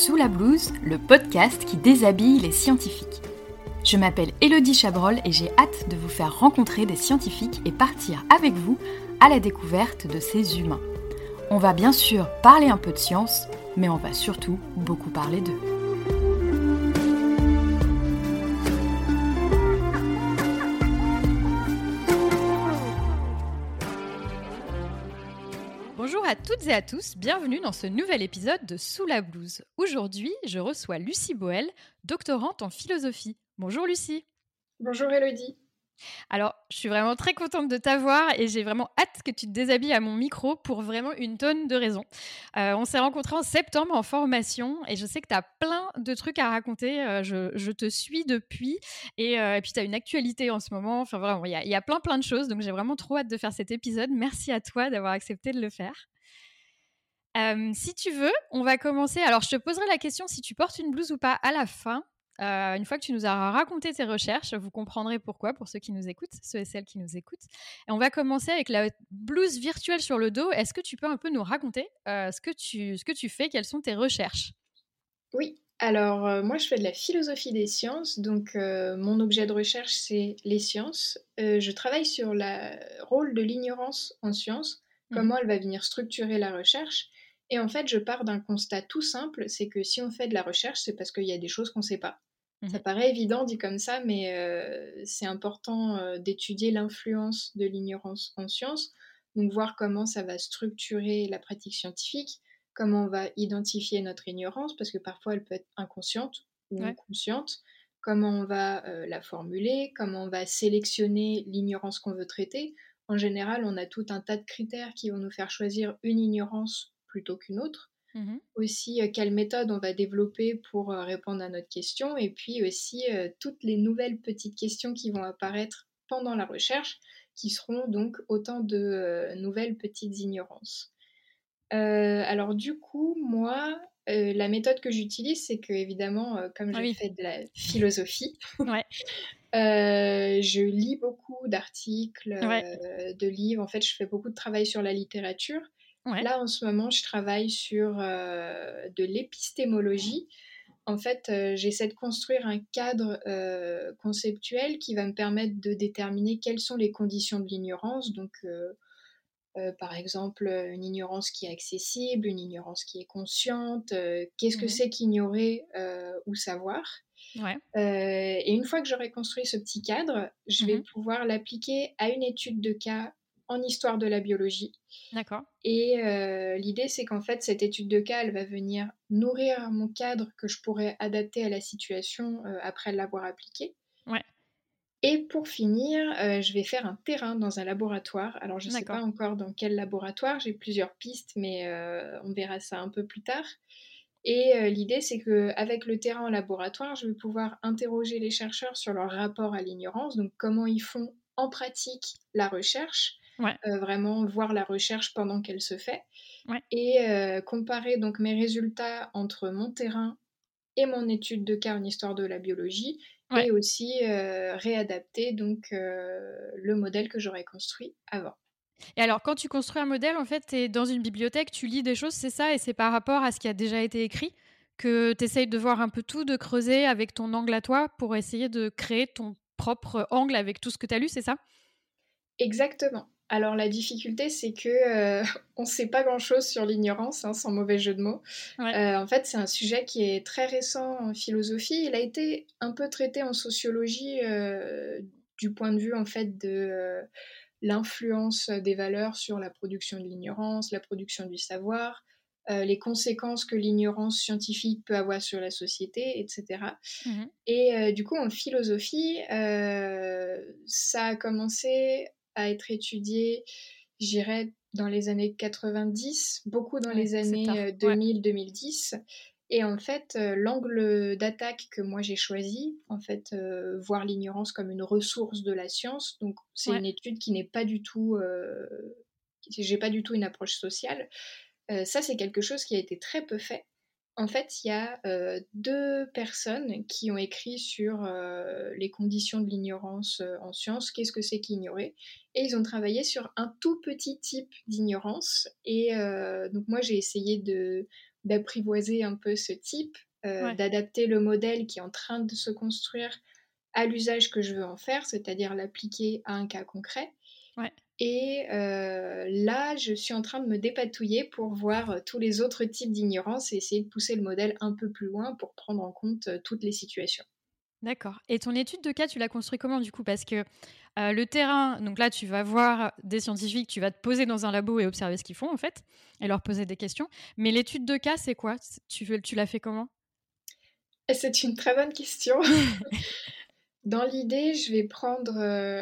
Sous la blouse, le podcast qui déshabille les scientifiques. Je m'appelle Élodie Chabrol et j'ai hâte de vous faire rencontrer des scientifiques et partir avec vous à la découverte de ces humains. On va bien sûr parler un peu de science, mais on va surtout beaucoup parler d'eux. Bonjour à toutes et à tous, bienvenue dans ce nouvel épisode de Sous la blouse. Aujourd'hui, je reçois Lucie Boel, doctorante en philosophie. Bonjour Lucie. Bonjour Élodie. Alors, je suis vraiment très contente de t'avoir et j'ai vraiment hâte que tu te déshabilles à mon micro pour vraiment une tonne de raisons. On s'est rencontrés en septembre en formation et je sais que tu as plein de trucs à raconter. Je te suis depuis et puis tu as une actualité en ce moment. Enfin, vraiment, il y a plein de choses. Donc, j'ai vraiment trop hâte de faire cet épisode. Merci à toi d'avoir accepté de le faire. Si tu veux, on va commencer. Alors, je te poserai la question si tu portes une blouse ou pas à la fin. Une fois que tu nous auras raconté tes recherches, vous comprendrez pourquoi, pour ceux qui nous écoutent, ceux et celles qui nous écoutent. Et on va commencer avec la blouse virtuelle sur le dos. Est-ce que tu peux un peu nous raconter ce que tu fais, quelles sont tes recherches ? Oui, alors moi je fais de la philosophie des sciences, donc mon objet de recherche c'est les sciences. Je travaille sur le rôle de l'ignorance en sciences, comment elle va venir structurer la recherche. Et en fait, je pars d'un constat tout simple, c'est que si on fait de la recherche, c'est parce qu'il y a des choses qu'on ne sait pas. Ça paraît évident dit comme ça, mais c'est important d'étudier l'influence de l'ignorance en sciences, donc voir comment ça va structurer la pratique scientifique, comment on va identifier notre ignorance, parce que parfois elle peut être inconsciente ou consciente, comment on va la formuler, comment on va sélectionner l'ignorance qu'on veut traiter. En général, on a tout un tas de critères qui vont nous faire choisir une ignorance plutôt qu'une autre. Aussi, quelle méthode on va développer pour répondre à notre question, et puis aussi toutes les nouvelles petites questions qui vont apparaître pendant la recherche, qui seront donc autant de nouvelles petites ignorances. Alors du coup, moi, la méthode que j'utilise, c'est que évidemment, comme je fais de la philosophie, je lis beaucoup d'articles, de livres. En fait, je fais beaucoup de travail sur la littérature. Là, en ce moment, je travaille sur de l'épistémologie. En fait, j'essaie de construire un cadre conceptuel qui va me permettre de déterminer quelles sont les conditions de l'ignorance. Donc, par exemple, une ignorance qui est accessible, une ignorance qui est consciente, qu'est-ce que c'est qu'ignorer ou savoir. Et une fois que j'aurai construit ce petit cadre, je vais pouvoir l'appliquer à une étude de cas en histoire de la biologie. D'accord. Et l'idée, c'est qu'en fait, cette étude de cas, elle va venir nourrir mon cadre que je pourrais adapter à la situation après l'avoir appliqué. Et pour finir, je vais faire un terrain dans un laboratoire. Alors je ne sais pas encore dans quel laboratoire, j'ai plusieurs pistes, mais on verra ça un peu plus tard. Et l'idée, c'est qu'avec le terrain en laboratoire, je vais pouvoir interroger les chercheurs sur leur rapport à l'ignorance, donc comment ils font en pratique la recherche, vraiment voir la recherche pendant qu'elle se fait, et comparer donc mes résultats entre mon terrain et mon étude de cas en histoire de la biologie, et aussi réadapter donc le modèle que j'aurais construit avant. Et alors, quand tu construis un modèle, en fait, tu es dans une bibliothèque, tu lis des choses, c'est ça, et c'est par rapport à ce qui a déjà été écrit que tu essayes de voir un peu tout, de creuser avec ton angle à toi pour essayer de créer ton propre angle avec tout ce que tu as lu, c'est ça ? Exactement. Alors la difficulté, c'est que on ne sait pas grand-chose sur l'ignorance, hein, sans mauvais jeu de mots. En fait, c'est un sujet qui est très récent en philosophie. Il a été un peu traité en sociologie du point de vue en fait de l'influence des valeurs sur la production de l'ignorance, la production du savoir, les conséquences que l'ignorance scientifique peut avoir sur la société, etc. Et du coup, en philosophie, ça a commencé à être étudié, je dirais, dans les années 90, beaucoup dans les années 2000-2010. Et en fait, l'angle d'attaque que moi j'ai choisi, en fait, voir l'ignorance comme une ressource de la science, donc c'est une étude qui n'est pas du tout, j'ai pas du tout une approche sociale. Ça, c'est quelque chose qui a été très peu fait. En fait, il y a 2 personnes qui ont écrit sur les conditions de l'ignorance en sciences, qu'est-ce que c'est qu'ignorer, et ils ont travaillé sur un tout petit type d'ignorance. Et donc moi, j'ai essayé de d'apprivoiser un peu ce type, Ouais, d'adapter le modèle qui est en train de se construire à l'usage que je veux en faire, c'est-à-dire l'appliquer à un cas concret. ouais. Et là, je suis en train de me dépatouiller pour voir, tous les autres types d'ignorance et essayer de pousser le modèle un peu plus loin pour prendre en compte, toutes les situations. D'accord, et ton étude de cas, tu l'as construit comment du coup? Parce que, le terrain, donc là, tu vas voir des scientifiques, tu vas te poser dans un labo et observer ce qu'ils font en fait et leur poser des questions. Mais l'étude de cas, c'est quoi? Tu l'as fait comment? Et c'est une très bonne question. Dans l'idée, je vais prendre,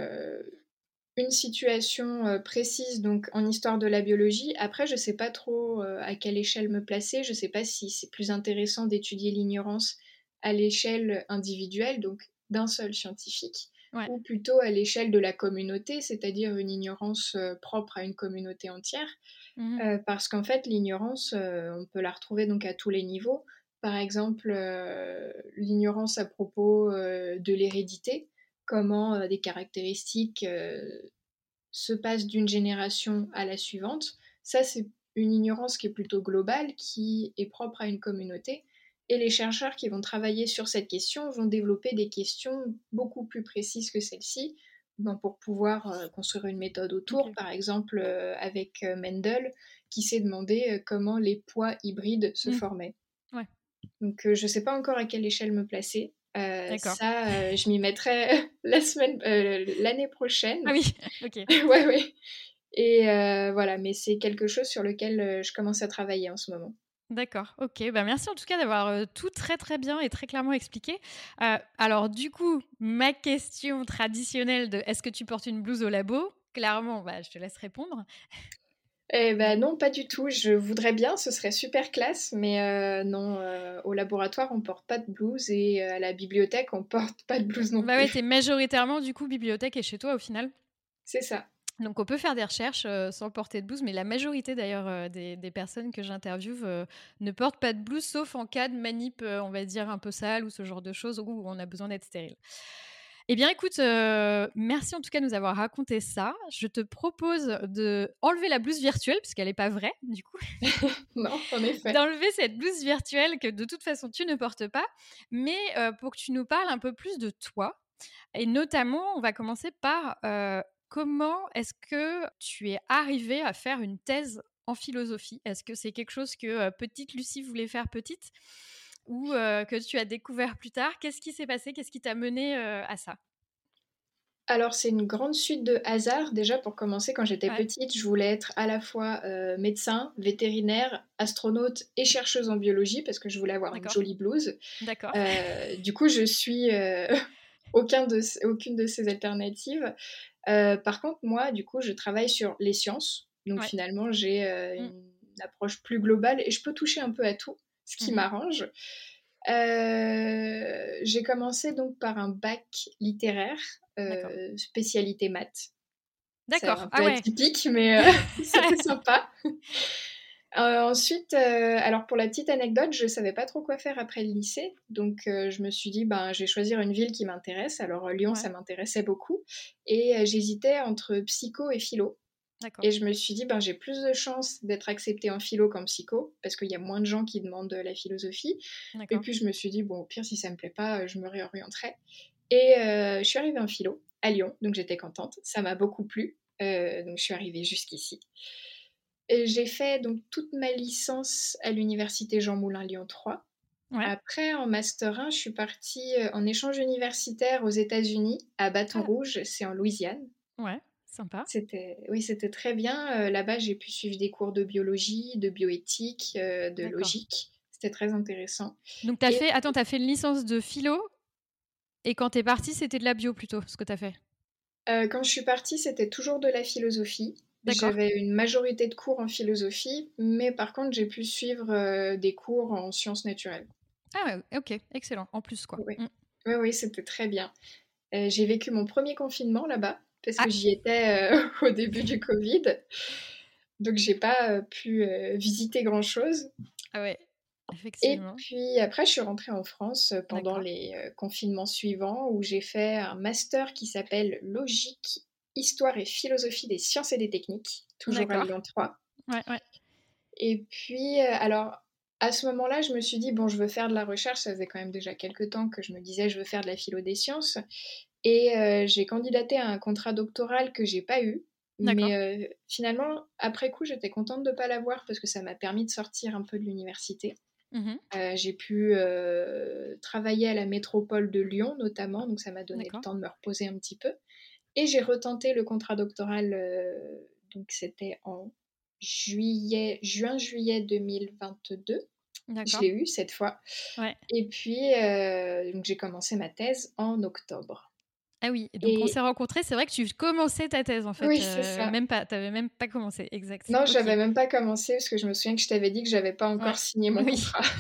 une situation, précise, donc en histoire de la biologie. Après, je sais pas trop, à quelle échelle me placer. Je sais pas si c'est plus intéressant d'étudier l'ignorance à l'échelle individuelle, donc d'un seul scientifique, Ouais. ou plutôt à l'échelle de la communauté, c'est-à-dire une ignorance, propre à une communauté entière. Mmh. Parce qu'en fait, l'ignorance, on peut la retrouver donc à tous les niveaux. Par exemple, l'ignorance à propos, de l'hérédité, comment, des caractéristiques, se passent d'une génération à la suivante. Ça, c'est une ignorance qui est plutôt globale, qui est propre à une communauté. Et les chercheurs qui vont travailler sur cette question vont développer des questions beaucoup plus précises que celle-ci, ben, pour pouvoir construire une méthode autour. OK. Par exemple, avec Mendel, qui s'est demandé comment les poids hybrides se Mmh. formaient. Ouais, Donc, je ne sais pas encore à quelle échelle me placer. d'accord. Ça, je m'y mettrai l'année Ah prochaine. oui, OK. Ouais, ouais. Et voilà, mais c'est quelque chose sur lequel, je commence à travailler en ce moment. D'accord, OK. Bah, merci en tout cas d'avoir, tout très, très bien et très clairement expliqué. Alors du coup, ma question traditionnelle de: «Est-ce que tu portes une blouse au labo?» Clairement, bah, je te laisse répondre. Eh bah, non, pas du tout. Je voudrais bien, ce serait super classe, mais non, au laboratoire, on porte pas de blouse et à la bibliothèque, on porte pas de blouse non Bah, ouais, tu plus. es majoritairement du coup bibliothèque et chez toi au final. C'est ça. Donc on peut faire des recherches, sans porter de blouse, mais la majorité d'ailleurs, des personnes que j'interviewe, ne portent pas de blouse sauf en cas de manip, on va dire un peu sale ou ce genre de choses où on a besoin d'être stérile. Eh bien écoute, merci en tout cas de nous avoir raconté ça. Je te propose d'enlever la blouse virtuelle puisqu'elle est pas vraie du coup, Non, en effet. d'enlever cette blouse virtuelle que de toute façon tu ne portes pas, mais pour que tu nous parles un peu plus de toi et notamment, on va commencer par, comment est-ce que tu es arrivée à faire une thèse en philosophie? Est-ce que c'est quelque chose que, petite Lucie voulait faire petite ou que tu as découvert plus tard? Qu'est-ce qui s'est passé? Qu'est-ce qui t'a menée, à ça? Alors, c'est une grande suite de hasards. Déjà, pour commencer, quand j'étais Ouais, petite, je voulais être à la fois, médecin, vétérinaire, astronaute et chercheuse en biologie parce que je voulais avoir une d'accord, jolie blouse. d'accord. Du coup, je suis, aucune de ces alternatives. Par contre, moi, du coup, je travaille sur les sciences. Donc Ouais. finalement, j'ai, Mmh. une approche plus globale et je peux toucher un peu à tout, ce qui Mmh. m'arrange. J'ai commencé donc par un bac littéraire, D'accord. spécialité maths. C'est D'accord. un Ah peu ouais. atypique, mais c'était sympa. Ensuite, alors pour la petite anecdote, je savais pas trop quoi faire après le lycée, donc je me suis dit: «Ben, je vais choisir une ville qui m'intéresse». Alors, Lyon, ça Ouais, m'intéressait beaucoup et j'hésitais entre psycho et philo d'accord, et je me suis dit: «Ben, j'ai plus de chances d'être acceptée en philo qu'en psycho, parce qu'il y a moins de gens qui demandent, la philosophie» et d'accord. puis je me suis dit: «Bon, au pire, si ça me plaît pas, je me réorienterai» et je suis arrivée en philo à Lyon, donc j'étais contente. Ça m'a beaucoup plu, donc je suis arrivée jusqu'ici. Et j'ai fait donc toute ma licence à l'université Jean Moulin Lyon 3. Ouais. Après, en master 1, je suis partie, en échange universitaire aux États-Unis, à Baton Ah, Rouge, c'est en Louisiane. ouais, sympa. C'était très bien, là-bas, j'ai pu suivre des cours de biologie, de bioéthique, de D'accord. logique. C'était très intéressant Donc et tu as fait une licence de philo et quand tu es partie, c'était de la bio plutôt, ce que tu as fait? quand je suis partie, c'était toujours de la philosophie. D'accord. J'avais une majorité de cours en philosophie, mais par contre, j'ai pu suivre, des cours en sciences naturelles. Ah ouais, OK, excellent, en plus quoi. Oui. Mmh. Oui, oui, c'était très bien. J'ai vécu mon premier confinement là-bas, parce que Ah! j'y étais, au début du covid, donc j'ai pas, pu, visiter grand-chose Ah ouais, et effectivement. puis après je suis rentrée en France, pendant D'accord. les, confinements suivants où j'ai fait un master qui s'appelle Logique, Histoire et philosophie des sciences et des techniques, toujours à D'accord. Lyon 3 Ouais, ouais. et puis, alors À ce moment-là, je me suis dit: «Bon, je veux faire de la recherche». Ça faisait quand même déjà quelque temps que je me disais: «Je veux faire de la philo des sciences» et j'ai candidaté à un contrat doctoral que j'ai pas eu. D'accord. Mais finalement, après coup, j'étais contente de pas l'avoir parce que ça m'a permis de sortir un peu de l'université. Mmh. J'ai pu, travailler à la métropole de Lyon notamment, donc ça m'a donné le D'accord, temps de me reposer un petit peu et j'ai retenté le contrat doctoral, donc c'était en juin-juillet 2022. Je d'accord. l'ai eu cette fois Ouais. et puis, donc j'ai commencé ma thèse en octobre Ah oui, et donc on s'est et rencontrés, c'est vrai que tu commençais ta thèse en fait, oui, c'est ça. même pas, tu avais même pas commencé, exact. Non, OK, j'avais même pas commencé parce que je me souviens que je t'avais dit que j'avais pas ouais. encore signé mon Oui, contrat.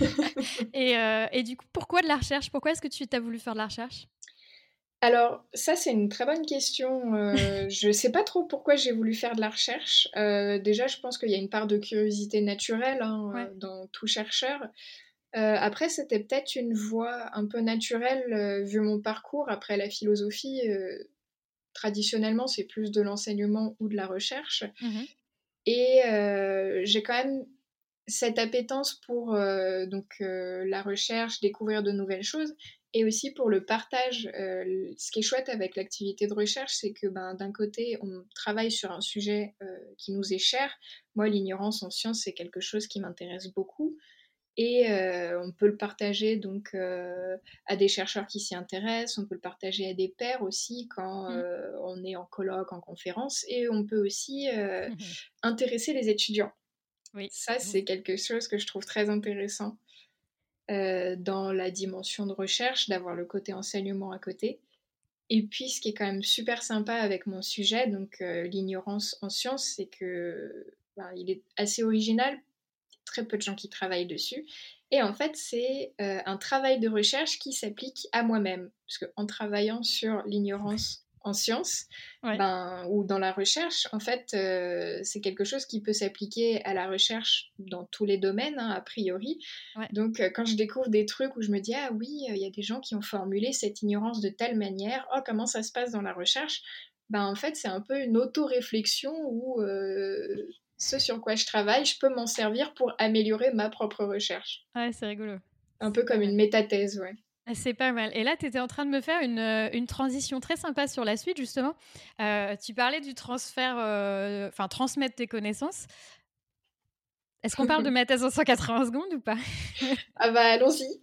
et du coup, pourquoi de la recherche? Pourquoi est-ce que tu as voulu faire de la recherche? Alors ça, c'est une très bonne question, je sais pas trop pourquoi j'ai voulu faire de la recherche. Déjà, je pense qu'il y a une part de curiosité naturelle, hein, Ouais. dans tout chercheur. Après, c'était peut-être une voie un peu naturelle, vu mon parcours. Après la philosophie, traditionnellement, c'est plus de l'enseignement ou de la recherche Mmh. et j'ai quand même cette appétence pour, la recherche, découvrir de nouvelles choses et aussi pour le partage. Ce qui est chouette avec l'activité de recherche, c'est que, ben, d'un côté, on travaille sur un sujet, qui nous est cher. Moi, l'ignorance en sciences, c'est quelque chose qui m'intéresse beaucoup et on peut le partager donc à des chercheurs qui s'y intéressent, on peut le partager à des pairs aussi quand, Mmh. on est en colloque, en conférence et on peut aussi, intéresser les étudiants. Oui. Ça, Vous c'est quelque chose que je trouve très intéressant, dans la dimension de recherche, d'avoir le côté enseignement à côté et puis ce qui est quand même super sympa avec mon sujet, donc l'ignorance en sciences, c'est que, ben, il est assez original, très peu de gens qui travaillent dessus et en fait, c'est, un travail de recherche qui s'applique à moi-même. Parce qu'en travaillant sur l'ignorance en sciences, Ouais. ben ou dans la recherche, en fait, c'est quelque chose qui peut s'appliquer à la recherche dans tous les domaines, hein, a priori. Ouais. Donc quand je découvre des trucs où je me dis: «Ah oui, il y a des gens qui ont formulé cette ignorance de telle manière. Oh, comment ça se passe dans la recherche?» Ben, en fait, c'est un peu une auto-réflexion où, ce sur quoi je travaille, je peux m'en servir pour améliorer ma propre recherche. Ouais, c'est rigolo. Un C'est peu pas comme mal. une métathèse, ouais. Ah, c'est pas mal, et là, tu étais en train de me faire une transition très sympa sur la suite justement. Tu parlais du transfert, enfin transmettre tes connaissances. Est-ce qu'on parle de ma thèse en 180 secondes ou pas? Ah bah, allons-y.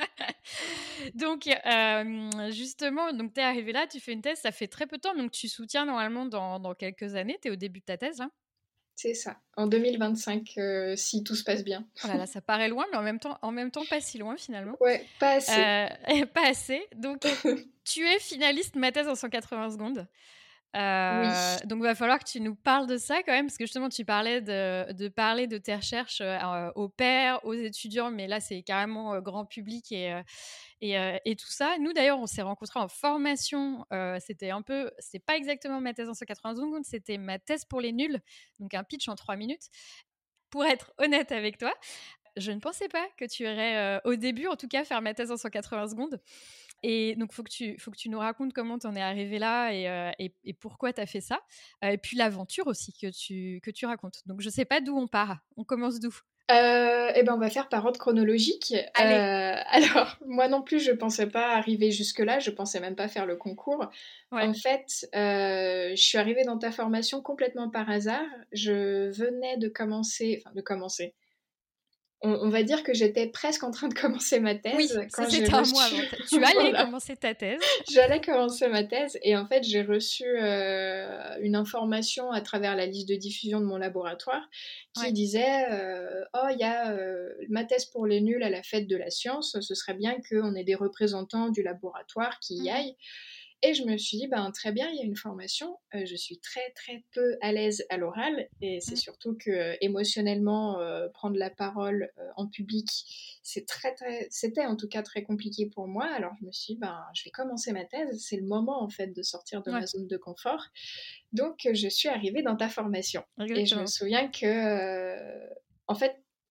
Donc justement, donc tu es arrivée là, tu fais une thèse, ça fait très peu de temps, donc tu soutiens normalement dans quelques années, tu es au début de ta thèse là? C'est ça. En 2025, si tout se passe bien. Oh là là, ça paraît loin, mais en même temps pas si loin finalement. Ouais, pas assez. Pas assez, donc tu es finaliste ma thèse en 180 secondes. Oui. Donc va falloir que tu nous parles de ça quand même, parce que justement tu parlais de parler de tes recherches, aux pairs, aux étudiants, mais là c'est carrément, grand public et tout ça. Nous d'ailleurs, on s'est rencontrés en formation, c'était pas exactement ma thèse en 180 secondes, c'était ma thèse pour les nuls, donc un pitch en 3 minutes. Pour être honnête avec toi, je ne pensais pas que tu irais, au début en tout cas, faire ma thèse en 180 secondes, et donc faut que tu nous racontes comment tu en es arrivé là et pourquoi tu as fait ça, et puis l'aventure aussi que tu racontes. Donc je sais pas d'où on part. On commence d'où? Et ben, on va faire par ordre chronologique. Allez. Alors, moi non plus, je pensais pas arriver jusque-là, je pensais même pas faire le concours. Ouais. En fait, je suis arrivée dans ta formation complètement par hasard. Je venais de commencer. On va dire que j'étais presque en train de commencer ma thèse Oui, ça quand j'ai c'était un mois reçu avant. Tu allais voilà, commencer ta thèse. j'allais commencer ma thèse et en fait, j'ai reçu, une information à travers la liste de diffusion de mon laboratoire qui Ouais. disait, «Oh, il y a, ma thèse pour les nuls à la fête de la science, ce serait bien qu'on ait des représentants du laboratoire qui y Mmh. aillent». Et je me suis dit: «Ben, très bien, il y a une formation». Je suis très, très peu à l'aise à l'oral et c'est Mmh. surtout que, émotionnellement, prendre la parole, en public, c'était en tout cas très compliqué pour moi. Alors je me suis dit: «Ben, je vais commencer ma thèse, c'est le moment en fait de sortir de ma Ouais, zone de confort». Donc je suis arrivée dans ta formation et je me exactement. souviens que, en fait,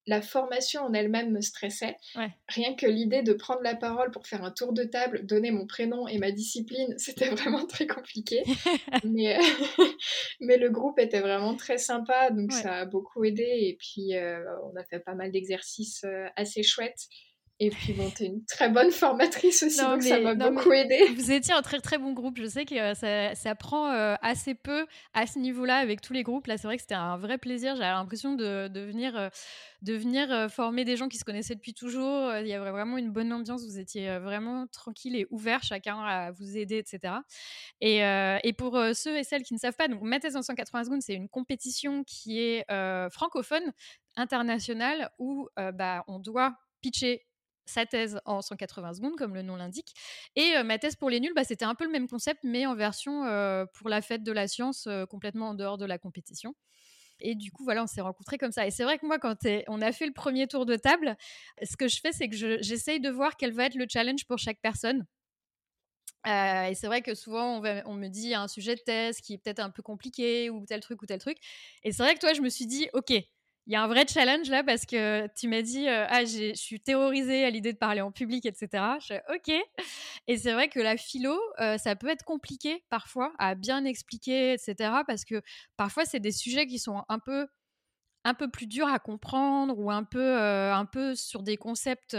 la formation en elle-même me stressait. Ouais. Rien que l'idée de prendre la parole pour faire un tour de table, donner mon prénom et ma discipline, c'était vraiment très compliqué. Mais, mais le groupe était vraiment très sympa, donc Ouais. ça a beaucoup aidé et puis, on a fait pas mal d'exercices, assez chouettes et puis bon, tu es une très bonne formatrice aussi, donc ça m'a Non, beaucoup mais aidée. vous étiez un très, très bon groupe. Je sais que, ça prend, assez peu à ce niveau-là avec tous les groupes. Là, c'est vrai que c'était un vrai plaisir. J'avais l'impression de venir, former des gens qui se connaissaient depuis toujours. Il y avait vraiment une bonne ambiance. Vous étiez, vraiment tranquilles et ouverts, chacun à vous aider et cetera. Et pour, ceux et celles qui ne savent pas, donc Ma thèse en 180 secondes, c'est une compétition qui est, francophone, internationale où, on doit pitcher sa thèse en 180 secondes, comme le nom l'indique. Et Ma thèse pour les nuls, c'était un peu le même concept, mais en version, pour la fête de la science, complètement en dehors de la compétition. Et du coup, voilà, on s'est rencontrés comme ça. Et c'est vrai que moi, on a fait le premier tour de table, ce que je fais, c'est que j'essaye de voir quel va être le challenge pour chaque personne. Et c'est vrai que souvent, on me dit: «Il y a un sujet de thèse qui est peut-être un peu compliqué ou tel truc ou tel truc». Et c'est vrai que toi, je me suis dit: «OK, il y a un vrai challenge là», parce que tu m'as dit, «Ah, je suis terrorisée à l'idée de parler en public et cetera». Je fais: «OK». Et c'est vrai que la philo, ça peut être compliqué parfois à bien expliquer et cetera, parce que parfois, c'est des sujets qui sont un peu plus durs à comprendre, ou un peu sur des concepts,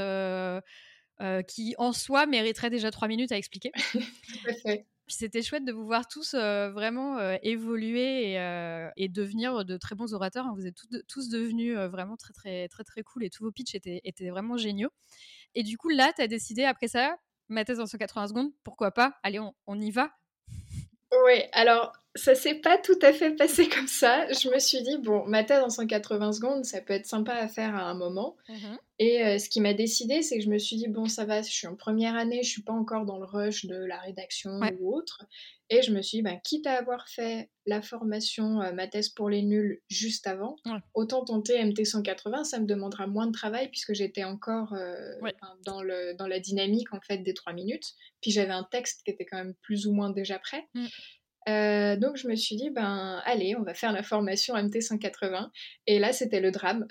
qui en soi mériteraient déjà 3 minutes à expliquer. Tout à fait. Puis c'était chouette de vous voir tous, vraiment, évoluer et devenir de très bons orateurs, hein. Vous êtes tous devenus, vraiment très, très, très, très cool, et tous vos pitchs étaient vraiment géniaux. Et du coup, là, tu as décidé après ça, ma thèse en 180 secondes, pourquoi pas? Allez, on y va? Oui, alors ça s'est pas tout à fait passé comme ça. Je me suis dit: «Bon, ma thèse en 180 secondes, ça peut être sympa à faire à un moment». Mmh. Et ce qui m'a décidé, c'est que je me suis dit: «Bon, ça va, je suis en première année, je suis pas encore dans le rush de la rédaction Ouais, ou autre». Et je me suis dit: «Ben, quitte à avoir fait la formation, ma thèse pour les nuls juste avant, ouais, autant tenter MT 180, ça me demandera moins de travail puisque j'étais encore, ouais, ben, dans la dynamique, en fait, des 3 minutes. Puis j'avais un texte qui était quand même plus ou moins déjà prêt». mmh, Donc je me suis dit: «Ben, allez, on va faire la formation MT 180». Et là, c'était le drame.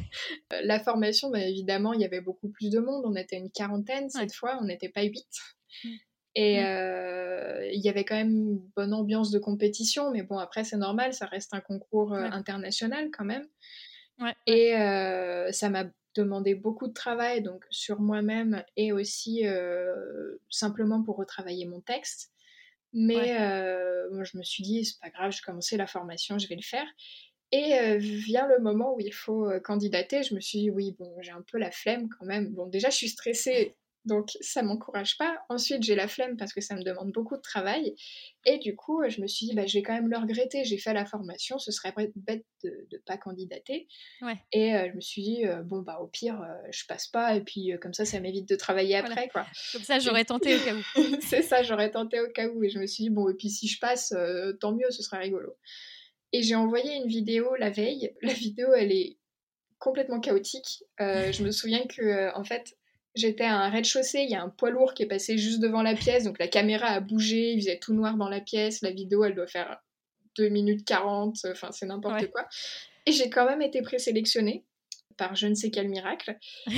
La formation, bah, évidemment, il y avait beaucoup plus de monde. On était une quarantaine ouais, cette fois, on n'était pas 8. mmh, Et mmh, il y avait quand même une bonne ambiance de compétition, mais bon, après, c'est normal, ça reste un concours, ouais, international quand même. ouais, ouais, Et ça m'a demandé beaucoup de travail, donc sur moi-même et aussi, simplement pour retravailler mon texte. ouais, Mais moi, je me suis dit: «C'est pas grave, j'ai commencé la formation, je vais le faire». Et vient le moment où il faut, candidater, je me suis dit: «Oui, bon, j'ai un peu la flemme quand même». Bon, déjà, je suis stressée, donc ça m'encourage pas. Ensuite, j'ai la flemme parce que ça me demande beaucoup de travail et du coup, je me suis dit: «Bah, je vais quand même le regretter. J'ai fait la formation, ce serait bête de pas candidater». ouais, Et je me suis dit: «Bon, bah, au pire, je passe pas et puis, comme ça m'évite de travailler voilà. après, quoi». Comme ça, Et j'aurais tenté au cas où. c'est ça, j'aurais tenté au cas où et je me suis dit: «Bon et puis si je passe, tant mieux, ce sera rigolo». Et j'ai envoyé une vidéo la veille. La vidéo, elle est complètement chaotique. Je me souviens que, en fait, j'étais à un rez-de-chaussée, il y a un poids lourd qui est passé juste devant la pièce, donc la caméra a bougé, il faisait tout noir dans la pièce. La vidéo, elle doit faire 2 minutes 40, enfin, c'est n'importe Ouais. quoi. Et j'ai quand même été présélectionnée par je ne sais quel miracle.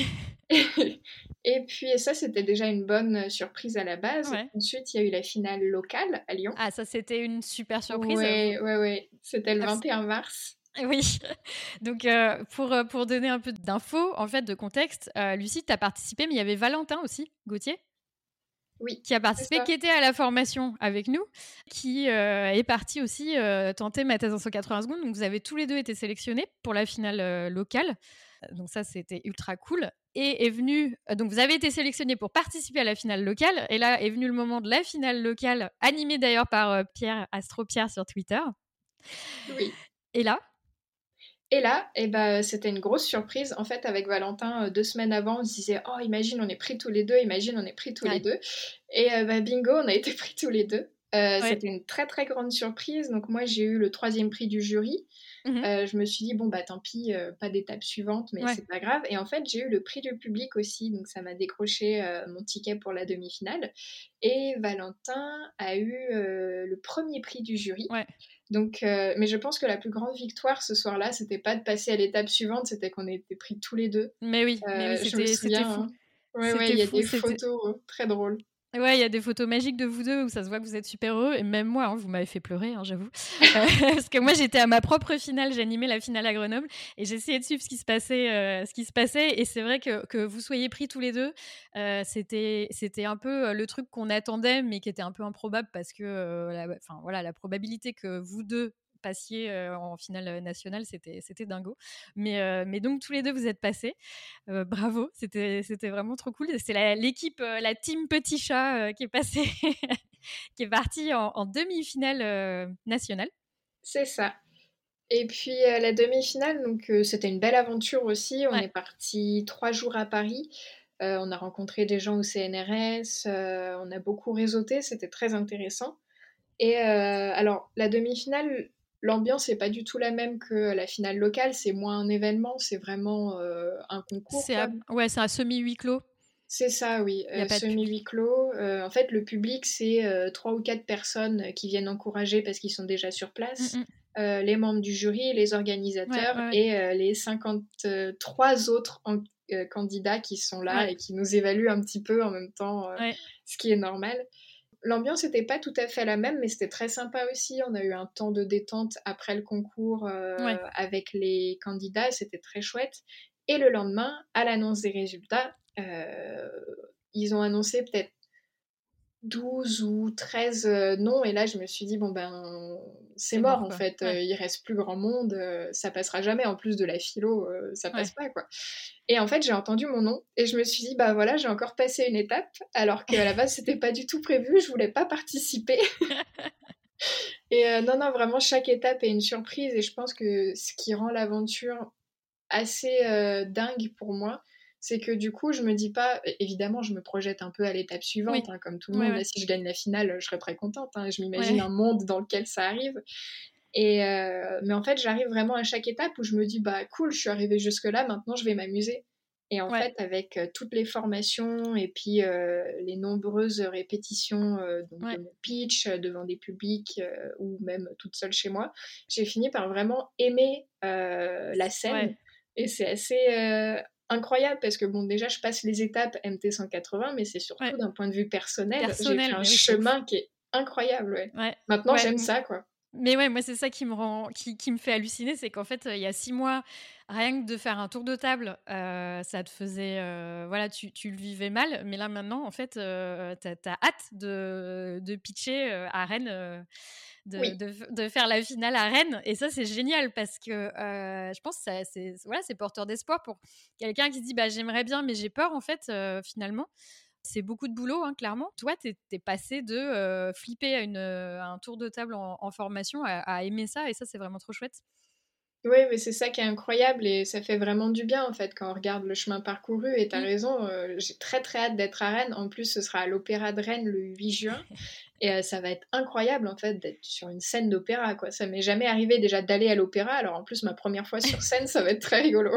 Et puis ça, c'était déjà une bonne, surprise à la base. Ouais. Ensuite, il y a eu la finale locale à Lyon. Ah, ça, c'était une super surprise. Ouais, ouais, ouais, c'était le Ah, 21 mars. oui. Donc, pour donner un peu d'infos, en fait, de contexte, Lucie, tu as participé, mais il y avait Valentin aussi, Gauthier, Oui, qui a c'est participé, ça. qui était à la formation avec nous, qui, est parti aussi, tenter Ma thèse en 180 secondes. Donc vous avez tous les 2 été sélectionnés pour la finale, locale. Donc ça, c'était ultra cool. Et est venu donc vous avez été sélectionnés pour participer à la finale locale, et là est venu le moment de la finale locale, animée d'ailleurs par, Pierre, Astro Pierre sur Twitter. Oui. Et là, Et là, et bah, c'était une grosse surprise. En fait, avec Valentin, 2 semaines avant, on se disait: «Oh imagine on est pris tous les 2, imagine on est pris tous les ouais, 2». Et bah, bingo, on a été pris tous les 2. ouais. C'était une très, très grande surprise. Donc moi, j'ai eu le 3e prix du jury. Mmh. Je me suis dit: «Bon, bah, tant pis, pas d'étape suivante, mais Ouais, c'est pas grave». Et en fait, j'ai eu le prix du public aussi, donc ça m'a décroché, mon ticket pour la demi-finale. Et Valentin a eu, le 1er prix du jury. ouais. Donc, mais je pense que la plus grande victoire ce soir-là, c'était pas de passer à l'étape suivante, c'était qu'on était pris tous les 2. Mais oui, Je me c'était souviens, fou. hein. Ouais, il C'était y a fou, des c'était photos, très drôles. ouais, il y a des photos magiques de vous 2 où ça se voit que vous êtes super heureux et même moi, hein, vous m'avez fait pleurer, hein, j'avoue. Parce que moi, j'étais à ma propre finale, j'animais la finale à Grenoble et j'essayais de suivre ce qui se passait et c'est vrai que vous soyez pris tous les 2, c'était un peu, le truc qu'on attendait mais qui était un peu improbable parce que, enfin voilà, la probabilité que vous 2 passiez, en finale, nationale, c'était dingo. Mais donc tous les 2 vous êtes passés. Bravo, c'était vraiment trop cool. C'est l'équipe, la team petit chat qui est passée, qui est partie en demi-finale nationale. C'est ça. Et puis, la demi-finale, donc c'était une belle aventure aussi. On Ouais, est parti 3 jours à Paris. On a rencontré des gens au CNRS, on a beaucoup réseauté, c'était très intéressant. Et alors la demi-finale, l'ambiance est pas du tout la même que la finale locale, c'est moins un événement, c'est vraiment, un concours, quoi. c'est un semi huis clos. C'est ça, oui, Il y a pas de semi-huis public. clos. En fait, le public, c'est, 3 ou 4 personnes qui viennent encourager parce qu'ils sont déjà sur Mmh place, mh. les membres du jury, les Ouais, organisateurs ouais, ouais. et les 53 autres candidats qui sont là Ouais, et qui nous évaluent un petit peu en même temps, ouais, ce qui est normal. L'ambiance était pas tout à fait la même, mais c'était très sympa aussi. On a eu un temps de détente après le concours, ouais. avec les candidats, c'était très chouette. Et le lendemain, à l'annonce des résultats, ils ont annoncé peut-être 12 ou 13 noms et là je me suis dit: «Bon ben, c'est C'est mort mort, en quoi. fait, Ouais, il reste plus grand monde, ça passera jamais». En plus de la philo, ça passe ouais. pas quoi. Et en fait, j'ai entendu mon nom et je me suis dit: «Bah voilà, j'ai encore passé une étape», alors qu'à la base c'était pas du tout prévu, je voulais pas participer. Et non, non, vraiment chaque étape est une surprise et je pense que ce qui rend l'aventure assez, dingue pour moi, c'est que du coup, je me dis pas évidemment, je me projette un peu à l'étape suivante, Oui. hein, comme tout le Ouais, monde. ouais. Là, si je gagne la finale, je serais très contente, hein. Je m'imagine Ouais. un monde dans lequel ça arrive et mais en fait, j'arrive vraiment à chaque étape où je me dis: «Bah cool, je suis arrivée jusque-là, maintenant je vais m'amuser». Et en Ouais. fait, avec, toutes les formations et puis, les nombreuses répétitions, donc de Ouais. mon pitch, devant des publics, ou même toute seule chez moi, j'ai fini par vraiment aimer, la scène Ouais. et c'est assez, incroyable parce que bon, déjà, je passe les étapes MT 180, mais c'est surtout Ouais. d'un point de vue personnel, j'ai fait Personnel, un mais oui, c'est ouf. chemin qui est incroyable, ouais. Ouais. Maintenant, Ouais. j'aime ça, quoi. Mais ouais, moi, c'est ça qui me fait halluciner, c'est qu'en fait, il y a 6 mois, rien que de faire un tour de table, ça te faisait, voilà, tu le vivais mal. Mais là, maintenant, en fait, tu as hâte de pitcher, à Rennes, Oui. de faire la finale à Rennes et ça, c'est génial parce que, je pense que ça c'est voilà, c'est porteur d'espoir pour quelqu'un qui se dit: «Bah, j'aimerais bien, mais j'ai peur», en fait, finalement. C'est beaucoup de boulot, hein, clairement. Toi, tu es passé de, flipper à un tour de table en formation à aimer ça et ça, c'est vraiment trop chouette. Oui, mais c'est ça qui est incroyable et ça fait vraiment du bien, en fait, quand on regarde le chemin parcouru et tu as Mmh. raison, j'ai très, très hâte d'être à Rennes. En plus, ce sera à l'Opéra de Rennes le 8 juin et ça va être incroyable, en fait, d'être sur une scène d'opéra, quoi. Ça m'est jamais arrivé déjà d'aller à l'opéra, alors en plus, ma première fois sur scène, ça va être très rigolo.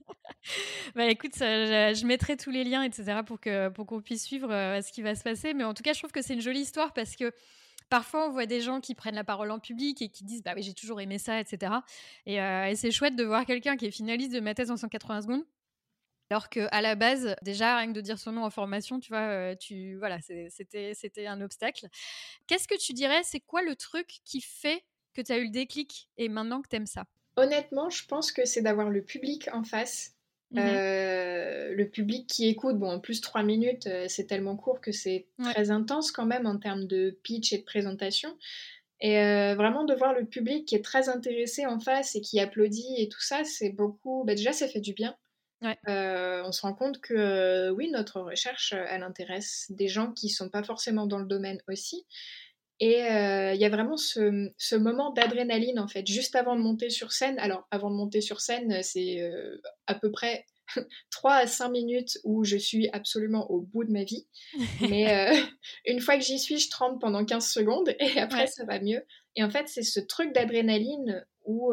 Bah, écoute, je mettrai tous les liens et cetera pour qu'on puisse suivre, ce qui va se passer. Mais en tout cas, je trouve que c'est une jolie histoire parce que parfois, on voit des gens qui prennent la parole en public et qui disent: «Bah oui, j'ai toujours aimé ça» et cetera et c'est chouette de voir quelqu'un qui est finaliste de ma thèse en 180 secondes. Alors qu'à la base, déjà, rien que de dire son nom en formation, tu vois, tu voilà, c'était un obstacle. Qu'est-ce que tu dirais, c'est quoi le truc qui fait que tu as eu le déclic et maintenant que tu aimes ça? Honnêtement, je pense que c'est d'avoir le public en face, Mmh. le public qui écoute. Bon, en plus 3 minutes, c'est tellement court que c'est Ouais, très intense quand même en termes de pitch et de présentation et vraiment de voir le public qui est très intéressé en face et qui applaudit et tout ça, c'est beaucoup bah, déjà ça fait du bien. ouais. On se rend compte que, oui, notre recherche, elle intéresse des gens qui sont pas forcément dans le domaine aussi et il y a vraiment ce moment d'adrénaline, en fait, juste avant de Mmh. monter sur scène. Alors, avant de monter sur scène, c'est, à peu près 3 à 5 minutes où je suis absolument au bout de ma vie. Mais, une fois que j'y suis, je tremble pendant 15 secondes et après Ouais. ça va mieux. Et en fait, c'est ce truc d'adrénaline où,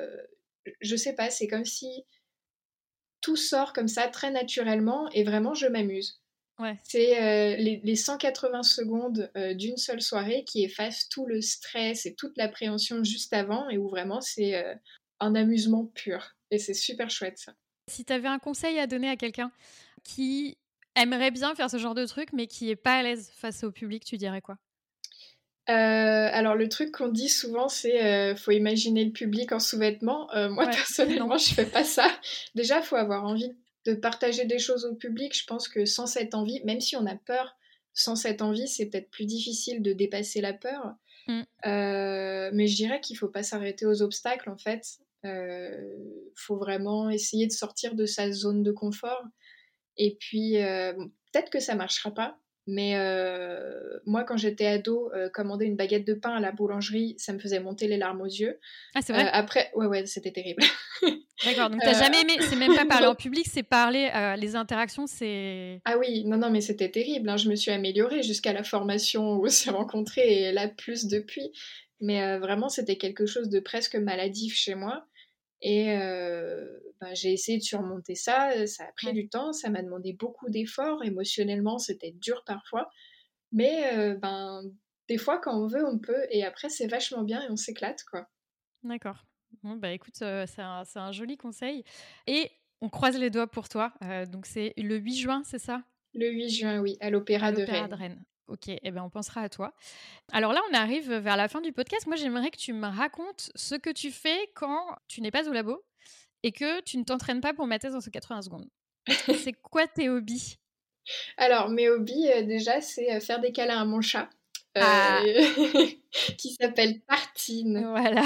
je sais pas, c'est comme si tout sort comme ça très naturellement et vraiment je m'amuse. Ouais. C'est, les 180 secondes, d'une seule soirée qui effacent tout le stress et toute l'appréhension juste avant et où vraiment c'est, un amusement pur et c'est super chouette ça. Si tu avais un conseil à donner à quelqu'un qui aimerait bien faire ce genre de truc, mais qui est pas à l'aise face au public, tu dirais quoi? Alors le truc qu'on dit souvent c'est, faut imaginer le public en sous-vêtements. Moi Ouais, non. personnellement je fais pas ça. Déjà, faut avoir envie de partager des choses au public. Je pense que sans cette envie, même si on a peur, sans cette envie, c'est peut-être plus difficile de dépasser la peur. Mmh. Mais je dirais qu'il faut pas s'arrêter aux obstacles en fait. Faut vraiment essayer de sortir de sa zone de confort et puis, bon, peut-être que ça marchera pas, mais moi, quand j'étais ado, commander une baguette de pain à la boulangerie, ça me faisait monter les larmes aux yeux. Ah, c'est vrai? Après ouais, ouais, c'était terrible. D'accord, donc tu as Heu, jamais aimé c'est même pas parler non. en public, c'est parler, les interactions, c'est Ah oui, non, non, mais c'était terrible, hein. Je me suis améliorée jusqu'à la formation où on s'est rencontrés et là, plus depuis. Mais vraiment, c'était quelque chose de presque maladif chez moi. Et bah, j'ai essayé de surmonter ça, ça a pris ouais. du temps, ça m'a demandé beaucoup d'efforts. Émotionnellement, c'était dur parfois, mais ben, des fois, quand on veut, on peut et après, c'est vachement bien et on s'éclate, quoi. D'accord. Bon, bah, écoute, c'est un joli conseil et on croise les doigts pour toi, donc c'est le 8 juin, c'est ça? Le 8 juin, oui, à À l'Opéra de l'Opéra de Rennes. Rennes. OK et ben, on pensera à toi. Alors là, on arrive vers la fin du podcast. Moi, j'aimerais que tu me racontes ce que tu fais quand tu n'es pas au labo et que tu ne t'entraînes pas pour ma thèse en 180 secondes. C'est quoi tes hobbies? Alors mes hobbies, déjà, c'est, faire des câlins à mon chat, Ah! qui s'appelle Tartine. Voilà.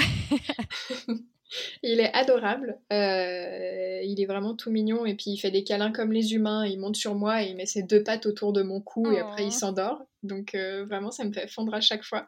Il est adorable, il est vraiment tout mignon et puis il fait des câlins comme les humains. Il monte sur moi et il met ses 2 pattes autour de mon cou et après il Oh. s'endort. Donc vraiment ça me fait fondre à chaque fois.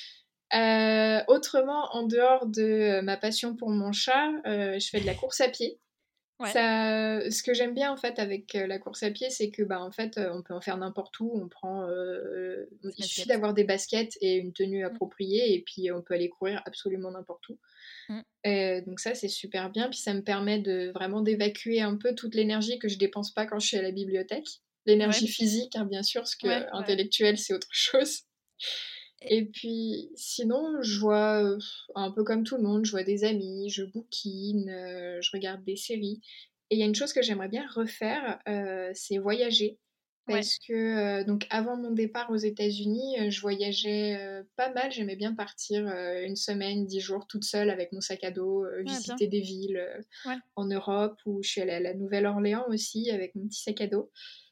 Autrement, en dehors de, ma passion pour mon chat, je fais de la course à pied. Ouais, Ça ce que j'aime bien en fait avec, la course à pied, c'est que, bah, en fait, on peut en faire n'importe où. On prend, c'est il suffit basket. d'avoir des baskets et une tenue Mmh, appropriée et puis on peut aller courir absolument n'importe où. mmh. Donc ça, c'est super bien, puis ça me permet de vraiment d'évacuer un peu toute l'énergie que je dépense pas quand je suis à la bibliothèque. Ouais, L'énergie physique, hein, bien sûr, parce que ouais, ouais. intellectuelle, c'est autre chose. Et Et puis sinon, je vois, un peu comme tout le monde, je vois des amis, je bouquine, je regarde des séries et il y a une chose que j'aimerais bien refaire, c'est voyager. ouais, Parce que, donc avant mon départ aux États-Unis, je voyageais, pas mal. J'aimais bien partir, 1 semaine, 10 jours toute seule avec mon sac à dos, ouais, bien. visiter des villes, Ouais, en Europe ou je suis allée à la Nouvelle-Orléans aussi avec mon petit sac à dos.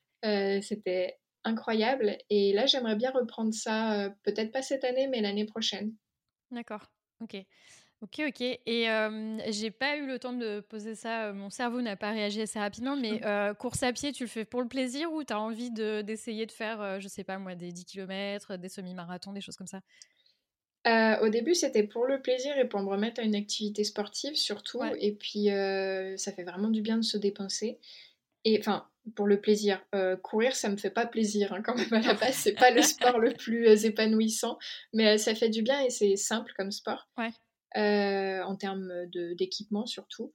C'était incroyable et là, j'aimerais bien reprendre ça, peut-être pas cette année, mais l'année prochaine. d'accord. OK. OK, OK et j'ai pas eu le temps de poser ça, mon cerveau n'a pas réagi assez rapidement, mais course à pied, tu le fais pour le plaisir ou tu as envie d'essayer de faire, je sais pas moi, des 10 kilomètres, des semi-marathons, des choses comme ça? Au début, c'était pour le plaisir et pour me remettre à une activité sportive surtout Ouais, et puis, ça fait vraiment du bien de se dépenser et enfin, pour le plaisir. Courir, ça me fait pas plaisir, hein, quand même à la non. base, c'est pas le sport le plus, épanouissant, mais, ça fait du bien et c'est simple comme sport, Ouais, en termes, d'équipement surtout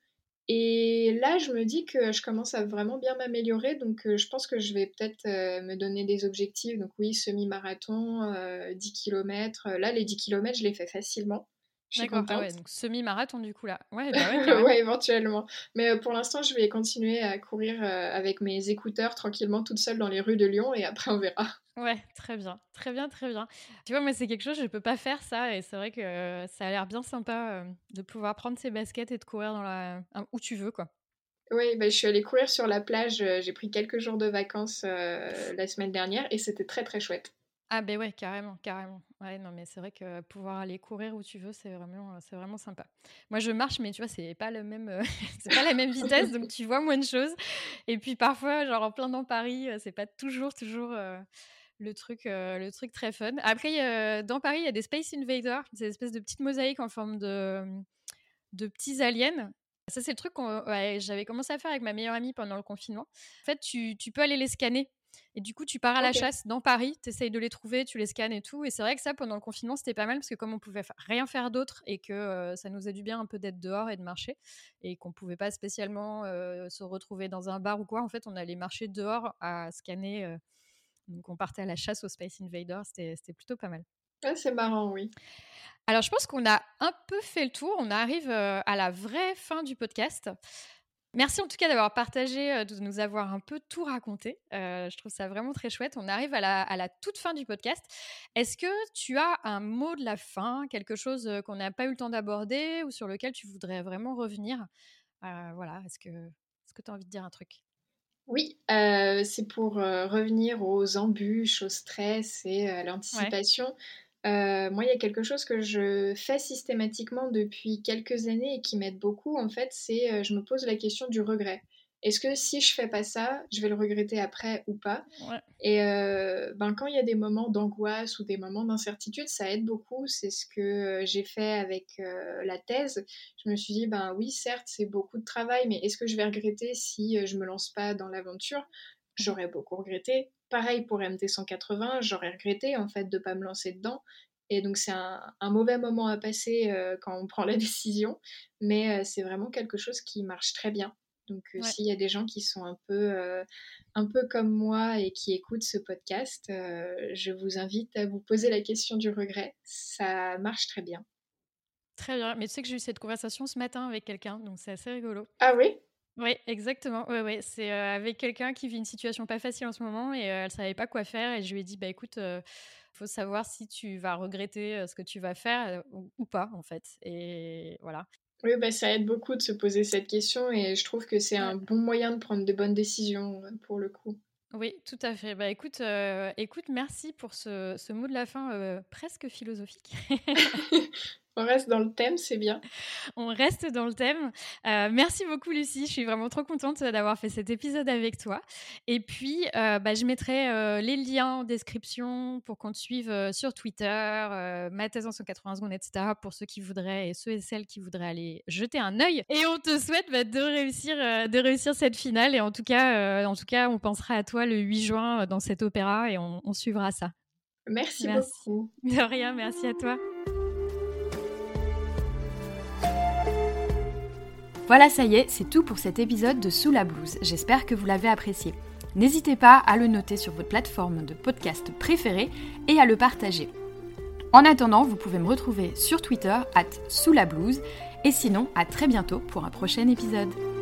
et là, je me dis que je commence à vraiment bien m'améliorer donc, je pense que je vais peut-être, me donner des objectifs donc oui, semi-marathon, 10 kilomètres, là, les 10 kilomètres, je les fais facilement. Je suis d'accord. Ah contente. ouais, donc semi-marathon du coup là. Ouais, bah ouais, carrément. Ouais, éventuellement. Mais, pour l'instant, je vais continuer à courir, avec mes écouteurs tranquillement toute seule dans les rues de Lyon et après on verra. Ouais, très bien, très bien, très bien. Tu vois, moi, c'est quelque chose, je peux pas faire ça et c'est vrai que ça a l'air bien sympa, de pouvoir prendre ses baskets et de courir dans la où tu veux, quoi. Oui, bah, je suis allée courir sur la plage, j'ai pris quelques jours de vacances, la semaine dernière et c'était très, très chouette. Ah ben ouais, carrément, carrément. Ouais, non, mais c'est vrai que pouvoir aller courir où tu veux, c'est vraiment sympa. Moi, je marche, mais tu vois, c'est pas le même, c'est pas la même vitesse, donc tu vois moins de choses. Et puis parfois, genre en plein dans Paris, c'est pas toujours, le truc très fun. Après, dans Paris, il y a des Space Invaders, c'est des espèces de petites mosaïques en forme de petits aliens. Ça, c'est le truc qu'on ouais, j'avais commencé à faire avec ma meilleure amie pendant le confinement. En fait, tu peux aller les scanner et du coup, tu pars à la OK. chasse dans Paris, tu essayes de les trouver, tu les scannes et tout et c'est vrai que ça, pendant le confinement, c'était pas mal parce que comme on pouvait f rien faire d'autre et que, ça nous faisait du bien un peu d'être dehors et de marcher et qu'on pouvait pas spécialement, se retrouver dans un bar ou quoi, en fait, on allait marcher dehors à scanner, Donc, on partait à la chasse aux Space Invaders. C'était plutôt pas mal. Ah, c'est marrant, oui. Alors, je pense qu'on a un peu fait le tour. On arrive à la vraie fin du podcast. Merci en tout cas d'avoir partagé, de nous avoir un peu tout raconté. Je trouve ça vraiment très chouette. On arrive à la toute fin du podcast. Est-ce que tu as un mot de la fin, quelque chose qu'on n'a pas eu le temps d'aborder ou sur lequel tu voudrais vraiment revenir? Voilà, est-ce que tu as envie de dire un truc? Oui, c'est pour, revenir aux embûches, au stress et à Ouais. l'anticipation. Moi, il y a quelque chose que je fais systématiquement depuis quelques années et qui m'aide beaucoup, en fait, c'est, je me pose la question du regret. Est-ce que si je fais pas ça, je vais le regretter après ou pas? Ouais. Et ben, quand il y a des moments d'angoisse ou des moments d'incertitude, ça aide beaucoup. C'est ce que, j'ai fait avec, la thèse. Je me suis dit: «Ben, oui, certes, c'est beaucoup de travail, mais est-ce que je vais regretter si, je me lance pas dans l'aventure?» Mmh. J'aurais beaucoup regretté. Pareil pour MT 180, j'aurais regretté, en fait, de pas me lancer dedans et donc c'est un mauvais moment à passer, quand on prend la décision, mais c'est vraiment quelque chose qui marche très bien. Donc Ouais. s'il y a des gens qui sont un peu comme moi et qui écoutent ce podcast, je vous invite à vous poser la question du regret. Ça marche très bien. Très bien. Mais tu sais que j'ai eu cette conversation ce matin avec quelqu'un, donc c'est assez rigolo. Ah oui? Oui, exactement. Ouais, ouais. C'est, avec quelqu'un qui vit une situation pas facile en ce moment et elle savait pas quoi faire et je lui ai dit: «Bah, écoute, faut savoir si tu vas regretter, ce que tu vas faire, ou pas, en fait» et voilà. Oui, bah, ça aide beaucoup de se poser cette question et je trouve que c'est Ouais. un bon moyen de prendre de bonnes décisions, pour le coup. Oui, tout à fait. Bah, écoute, merci pour ce mot de la fin, presque philosophique. On reste dans le thème, c'est bien. On reste dans le thème. Merci beaucoup Lucie, je suis vraiment trop contente d'avoir fait cet épisode avec toi et puis, bah, je mettrai, les liens en description pour qu'on te suive, sur Twitter, ma thèse en 180 secondes et cetera pour ceux qui voudraient et ceux et celles qui voudraient aller jeter un œil et on te souhaite, bah, de réussir cette finale et en tout cas, on pensera à toi le 8 juin, dans cet opéra et on suivra ça. Merci Merci. beaucoup. De rien, merci à toi. Voilà, ça y est, c'est tout pour cet épisode de Sous la blouse. J'espère que vous l'avez apprécié. N'hésitez pas à le noter sur votre plateforme de podcast préférée et à le partager. En attendant, vous pouvez me retrouver sur Twitter @soulablouse et sinon, à très bientôt pour un prochain épisode.